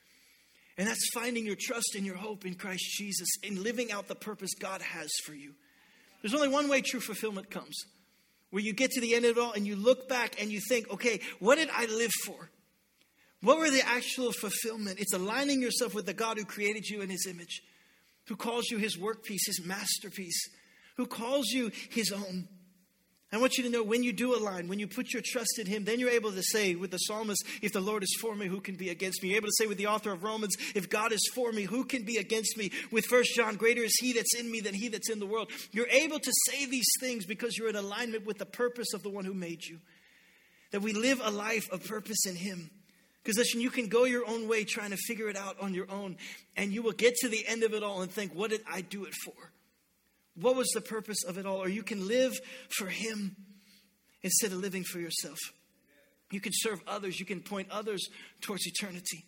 And that's finding your trust and your hope in Christ Jesus and living out the purpose God has for you. There's only one way true fulfillment comes. Where you get to the end of it all and you look back and you think, okay, what did I live for? What were the actual fulfillment? It's aligning yourself with the God who created you in his image, who calls you his workpiece, his masterpiece, who calls you his own. I want you to know when you do align, when you put your trust in him, then you're able to say with the psalmist, if the Lord is for me, who can be against me? You're able to say with the author of Romans, if God is for me, who can be against me? With First John, greater is he that's in me than he that's in the world. You're able to say these things because you're in alignment with the purpose of the one who made you. That we live a life of purpose in him. Because listen, you can go your own way trying to figure it out on your own. And you will get to the end of it all and think, what did I do it for? What was the purpose of it all? Or you can live for him instead of living for yourself. You can serve others. You can point others towards eternity.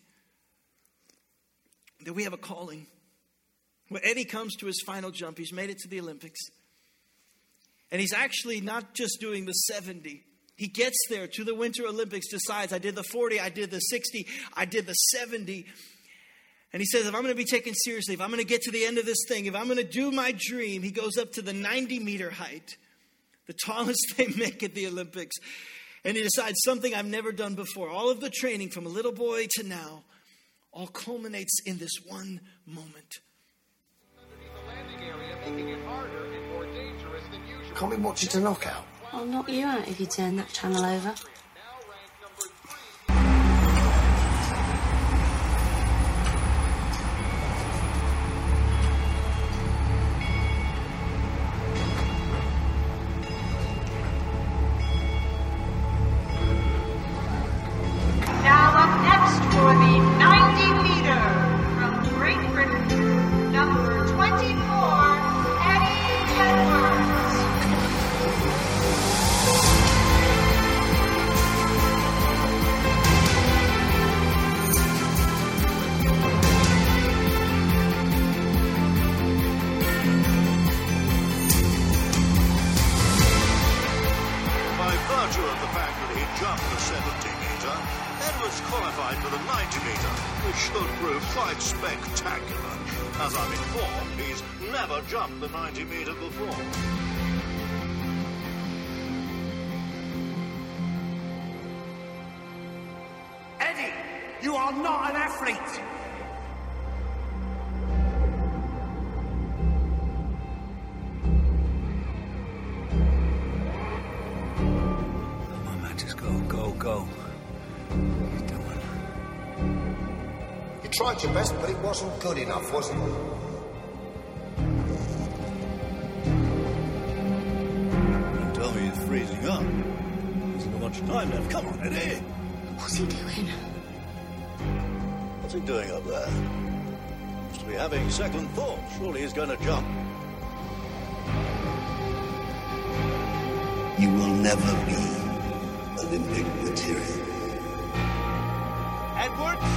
That we have a calling. When Eddie comes to his final jump, he's made it to the Olympics. And he's actually not just doing the seventy. He gets there to the Winter Olympics, decides, I did the forty, I did the sixty, I did the seventy. And he says, if I'm going to be taken seriously, if I'm going to get to the end of this thing, if I'm going to do my dream, he goes up to the ninety meter height, the tallest they make at the Olympics. And he decides something I've never done before. All of the training from a little boy to now all culminates in this one moment. Can't we watch it to knockout? I'll knock you out if you turn that channel over. Now up next for the ninety meter from Great Britain, number twenty-four, Eddie Edwards. Of the fact that he jumped the seventy metre, Edwards qualified for the ninety metre, which should prove quite spectacular. As I'm informed, he's never jumped the ninety metre before. Eddie, you are not an athlete! Go, go. What are you doing? You tried your best, but it wasn't good enough, was it? Don't tell me you're freezing up. There's not much time left. Come on, Eddie. What's he doing? What's he doing up there? Must be having second thoughts. Surely he's going to jump. never be Olympic material. Edwards?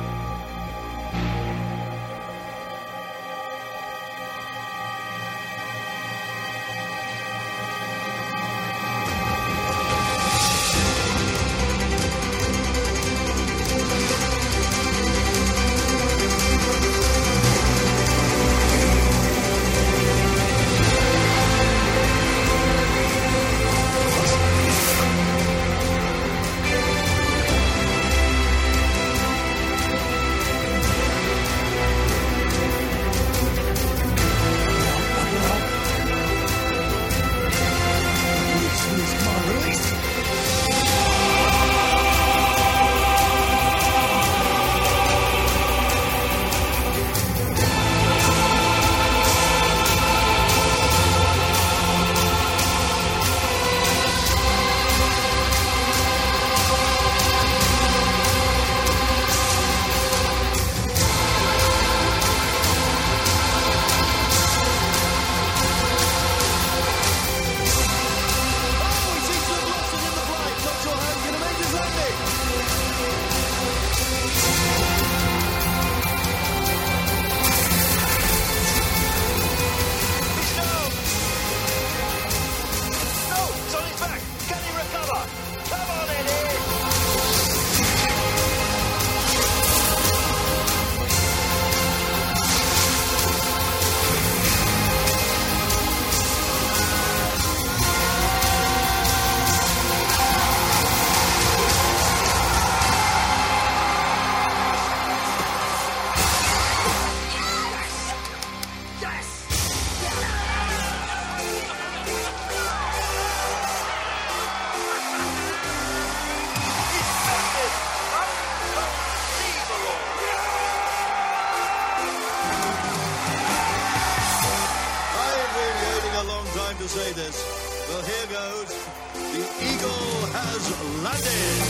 Say this. Well, here goes. The Eagle has landed.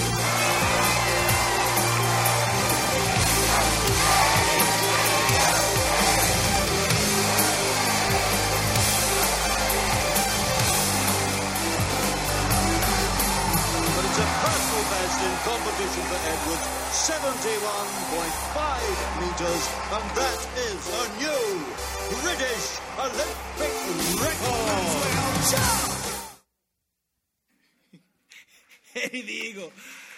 But it's a personal best in competition for Edwards, seventy-one point five meters, and that is a new British Olympic record. Eddie the Eagle.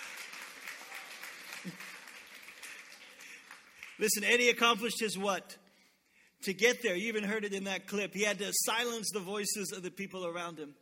Listen, Eddie accomplished his what? To get there, you even heard it in that clip. He had to silence the voices of the people around him.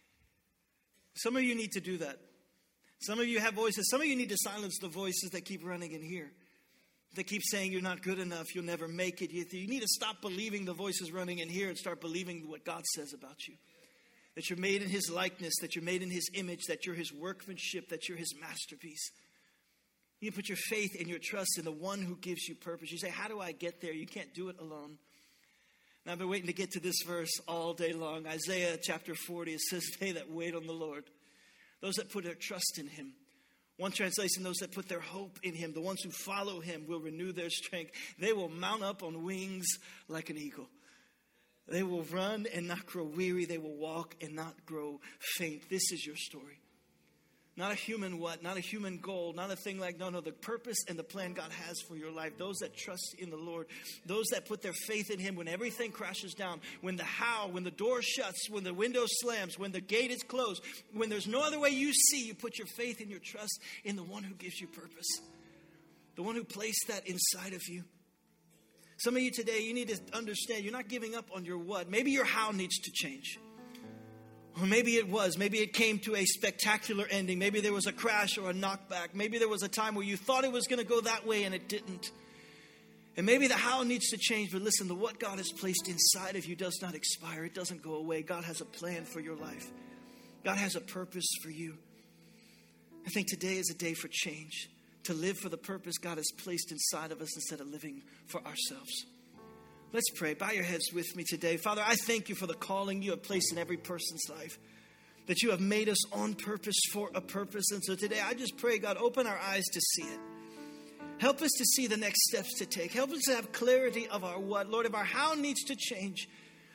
Some of you need to do that. Some of you have voices. Some of you need to silence the voices that keep running in here. They keep saying you're not good enough, you'll never make it. You need to stop believing the voices running in here and start believing what God says about you. That you're made in His likeness, that you're made in His image, that you're His workmanship, that you're His masterpiece. You put your faith and your trust in the one who gives you purpose. You say, how do I get there? You can't do it alone. Now, I've been waiting to get to this verse all day long. Isaiah chapter forty, it says, they that wait on the Lord, those that put their trust in Him. One translation, those that put their hope in Him, the ones who follow Him will renew their strength. They will mount up on wings like an eagle. They will run and not grow weary. They will walk and not grow faint. This is your story. Not a human what, not a human goal, not a thing like, no, no, the purpose and the plan God has for your life. Those that trust in the Lord, those that put their faith in Him when everything crashes down, when the how, when the door shuts, when the window slams, when the gate is closed, when there's no other way you see, you put your faith and your trust in the one who gives you purpose, the one who placed that inside of you. Some of you today, you need to understand you're not giving up on your what. Maybe your how needs to change. Or maybe it was. Maybe it came to a spectacular ending. Maybe there was a crash or a knockback. Maybe there was a time where you thought it was going to go that way and it didn't. And maybe the how needs to change. But listen, the what God has placed inside of you does not expire. It doesn't go away. God has a plan for your life. God has a purpose for you. I think today is a day for change. To live for the purpose God has placed inside of us instead of living for ourselves. Let's pray. Bow your heads with me today. Father, I thank you for the calling you have placed in every person's life. That you have made us on purpose for a purpose. And so today I just pray, God, open our eyes to see it. Help us to see the next steps to take. Help us to have clarity of our what. Lord, if our how needs to change,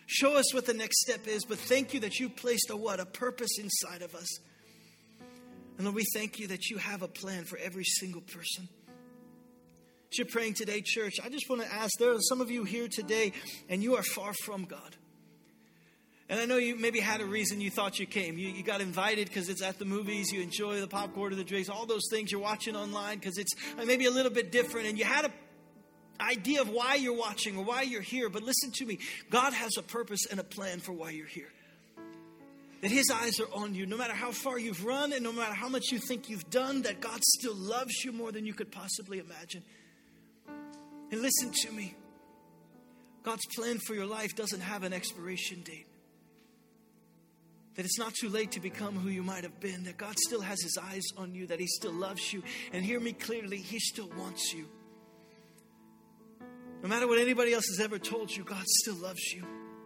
Show us what the next step is, but thank you that you placed a what? A purpose inside of us. And Lord, we thank you that you have a plan for every single person. As you're praying today, church, I just want to ask, there are some of you here today and you are far from God. And I know you maybe had a reason you thought you came. You, you got invited because it's at the movies. You enjoy the popcorn or the drinks, all those things. You're watching online because it's maybe a little bit different. And you had an idea of why you're watching or why you're here. But listen to me. God has a purpose and a plan for why you're here. That his eyes are on you. No matter how far you've run and no matter how much you think you've done, that God still loves you more than you could possibly imagine. And listen to me. God's plan for your life doesn't have an expiration date. That it's not too late to become who you might have been. That God still has his eyes on you. That he still loves you. And hear me clearly, he still wants you. No matter what anybody else has ever told you, God still loves you.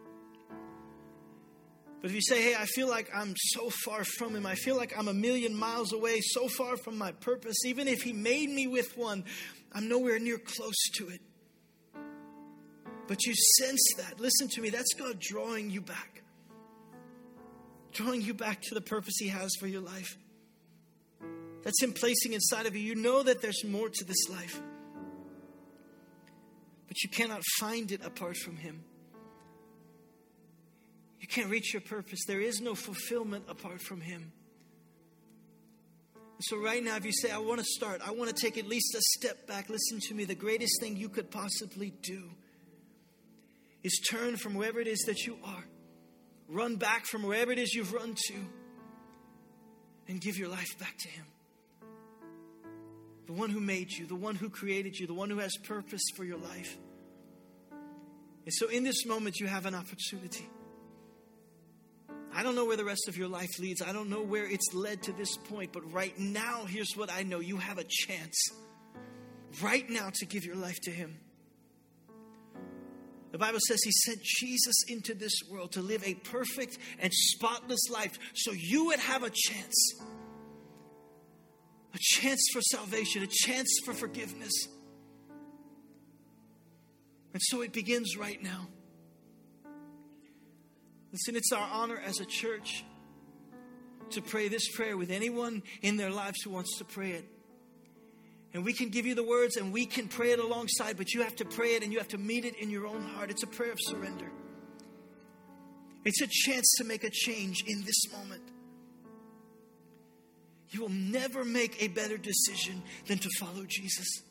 But if you say, hey, I feel like I'm so far from him. I feel like I'm a million miles away, so far from my purpose. Even if he made me with one, I'm nowhere near close to it. But you sense that. Listen to me. That's God drawing you back. Drawing you back to the purpose he has for your life. That's him placing inside of you. You know that there's more to this life. But you cannot find it apart from him. You can't reach your purpose. There is no fulfillment apart from him. So right now, if you say, I want to start, I want to take at least a step back. Listen to me. The greatest thing you could possibly do is turn from wherever it is that you are. Run back from wherever it is you've run to. And give your life back to him. The one who made you, the one who created you, the one who has purpose for your life. And so in this moment, you have an opportunity. I don't know where the rest of your life leads. I don't know where it's led to this point. But right now, here's what I know. You have a chance right now to give your life to him. The Bible says he sent Jesus into this world to live a perfect and spotless life so you would have a chance. A chance for salvation, a chance for forgiveness. And so it begins right now. Listen, it's our honor as a church to pray this prayer with anyone in their lives who wants to pray it. And we can give you the words and we can pray it alongside, but you have to pray it and you have to meet it in your own heart. It's a prayer of surrender. It's a chance to make a change in this moment. You will never make a better decision than to follow Jesus.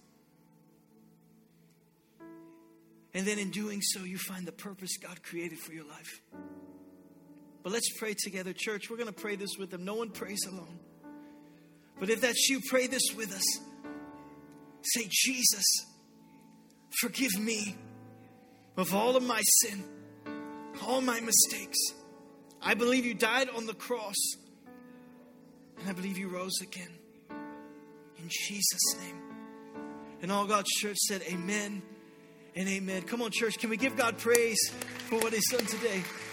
And then in doing so, you find the purpose God created for your life. But let's pray together, church. We're going to pray this with them. No one prays alone. But if that's you, pray this with us. Say, Jesus, forgive me of all of my sin, all my mistakes. I believe you died on the cross, and I believe you rose again. In Jesus' name. And all God's church said, amen and amen. Come on, church. Can we give God praise for what he's done today?